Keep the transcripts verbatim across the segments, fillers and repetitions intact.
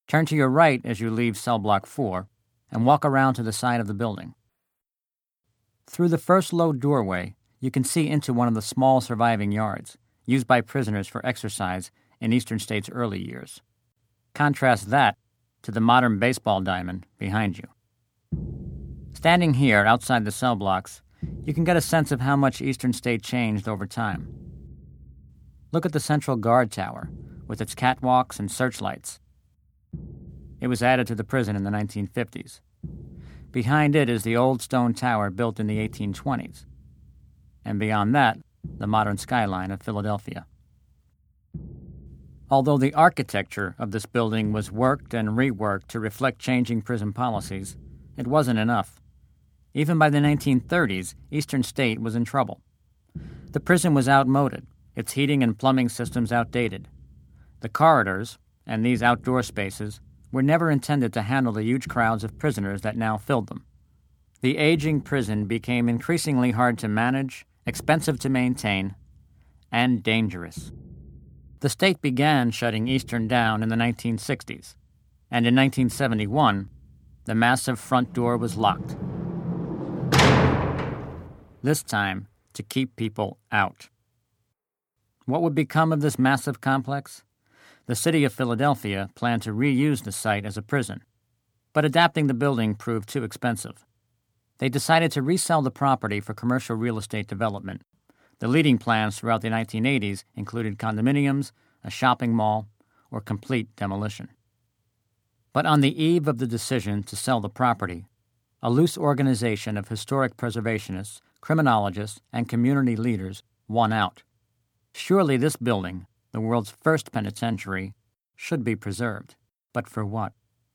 Turn to your right as you leave cell block four and walk around to the side of the building. Through the first low doorway, you can see into one of the small surviving yards used by prisoners for exercise in Eastern State's early years. Contrast that to the modern baseball diamond behind you. Standing here outside the cell blocks, you can get a sense of how much Eastern State changed over time. Look at the Central Guard Tower with its catwalks and searchlights. It was added to the prison in the nineteen fifties. Behind it is the old stone tower built in the eighteen twenties. And beyond that, the modern skyline of Philadelphia. Although the architecture of this building was worked and reworked to reflect changing prison policies, it wasn't enough. Even by the nineteen thirties, Eastern State was in trouble. The prison was outmoded, its heating and plumbing systems outdated. The corridors, and these outdoor spaces, were never intended to handle the huge crowds of prisoners that now filled them. The aging prison became increasingly hard to manage, expensive to maintain, and dangerous. The state began shutting Eastern down in the nineteen sixties, and in nineteen seventy-one, the massive front door was locked. This time, to keep people out. What would become of this massive complex? The city of Philadelphia planned to reuse the site as a prison, but adapting the building proved too expensive. They decided to resell the property for commercial real estate development. The leading plans throughout the nineteen eighties included condominiums, a shopping mall, or complete demolition. But on the eve of the decision to sell the property, a loose organization of historic preservationists, criminologists, and community leaders won out. Surely this building, the world's first penitentiary, should be preserved. But for what?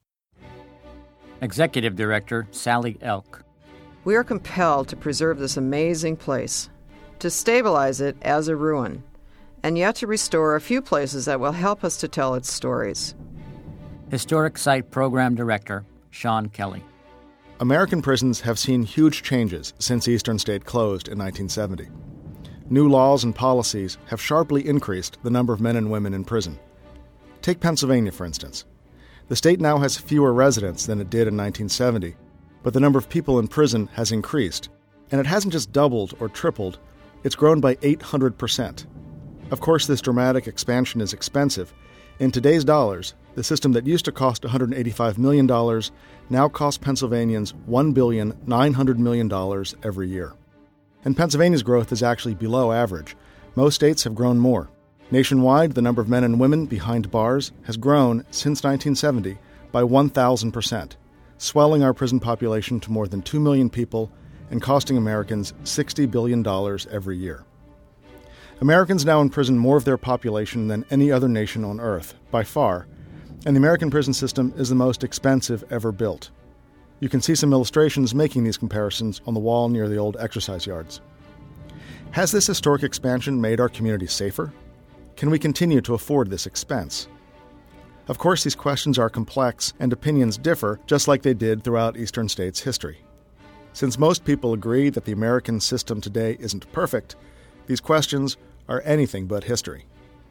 Executive Director Sally Elk. We are compelled to preserve this amazing place, to stabilize it as a ruin, and yet to restore a few places that will help us to tell its stories. Historic Site Program Director Sean Kelly. American prisons have seen huge changes since Eastern State closed in nineteen seventy. New laws and policies have sharply increased the number of men and women in prison. Take Pennsylvania, for instance. The state now has fewer residents than it did in nineteen seventy, but the number of people in prison has increased, and it hasn't just doubled or tripled, it's grown by eight hundred percent. Of course, this dramatic expansion is expensive. In today's dollars, the system that used to cost one hundred eighty-five million dollars now costs Pennsylvanians one billion nine hundred million dollars every year. And Pennsylvania's growth is actually below average. Most states have grown more. Nationwide, the number of men and women behind bars has grown since nineteen seventy by one thousand percent, swelling our prison population to more than two million people and costing Americans sixty billion dollars every year. Americans now imprison more of their population than any other nation on earth, by far, and the American prison system is the most expensive ever built. You can see some illustrations making these comparisons on the wall near the old exercise yards. Has this historic expansion made our community safer? Can we continue to afford this expense? Of course, these questions are complex and opinions differ, just like they did throughout Eastern State's history. Since most people agree that the American system today isn't perfect, these questions are anything but history.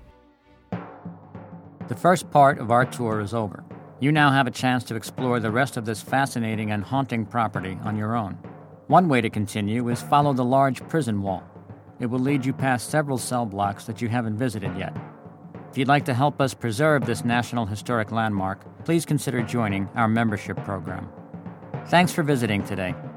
The first part of our tour is over. You now have a chance to explore the rest of this fascinating and haunting property on your own. One way to continue is follow the large prison wall. It will lead you past several cell blocks that you haven't visited yet. If you'd like to help us preserve this National Historic Landmark, please consider joining our membership program. Thanks for visiting today.